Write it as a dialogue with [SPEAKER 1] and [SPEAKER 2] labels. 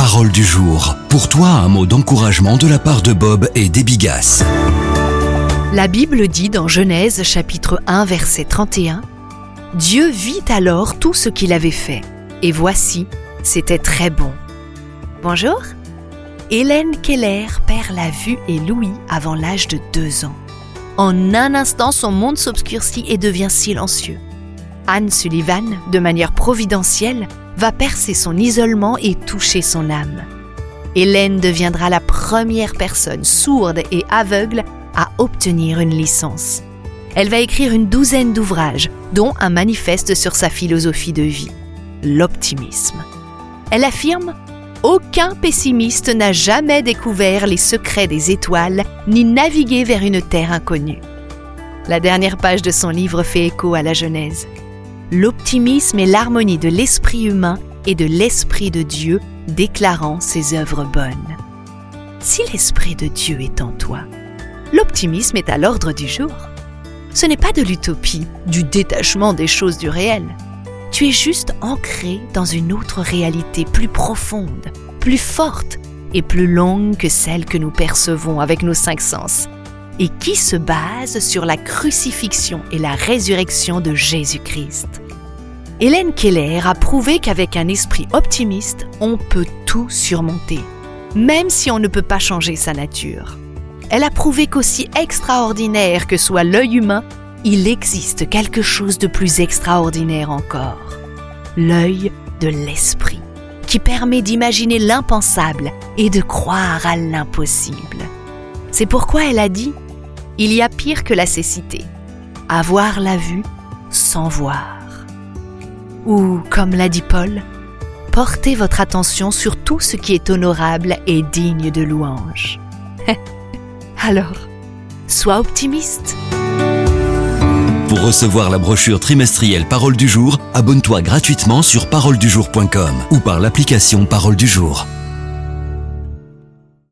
[SPEAKER 1] Parole du jour. Pour toi, un mot d'encouragement de la part de Bob et d'Ebigas.
[SPEAKER 2] La Bible dit dans Genèse chapitre 1 verset 31 « Dieu vit alors tout ce qu'il avait fait, et voici, c'était très bon. » Bonjour, Hélène Keller perd la vue et l'ouïe avant l'âge de 2 ans. En un instant, son monde s'obscurcit et devient silencieux. Anne Sullivan, de manière providentielle, va percer son isolement et toucher son âme. Hélène deviendra la première personne sourde et aveugle à obtenir une licence. Elle va écrire une 12aine d'ouvrages, dont un manifeste sur sa philosophie de vie, l'optimisme. Elle affirme « Aucun pessimiste n'a jamais découvert les secrets des étoiles ni navigué vers une terre inconnue. » La dernière page de son livre fait écho à la Genèse. L'optimisme est l'harmonie de l'esprit humain et de l'esprit de Dieu déclarant ses œuvres bonnes. Si l'esprit de Dieu est en toi, l'optimisme est à l'ordre du jour. Ce n'est pas de l'utopie, du détachement des choses du réel. Tu es juste ancré dans une autre réalité plus profonde, plus forte et plus longue que celle que nous percevons avec nos 5 sens, et qui se base sur la crucifixion et la résurrection de Jésus-Christ. Hélène Keller a prouvé qu'avec un esprit optimiste, on peut tout surmonter, même si on ne peut pas changer sa nature. Elle a prouvé qu'aussi extraordinaire que soit l'œil humain, il existe quelque chose de plus extraordinaire encore. L'œil de l'esprit, qui permet d'imaginer l'impensable et de croire à l'impossible. C'est pourquoi elle a dit « Il y a pire que la cécité, avoir la vue sans voir. » Ou, comme l'a dit Paul, « Portez votre attention sur tout ce qui est honorable et digne de louange. » Alors, sois optimiste.
[SPEAKER 1] Pour recevoir la brochure trimestrielle Parole du jour, abonne-toi gratuitement sur paroledujour.com ou par l'application Parole du jour.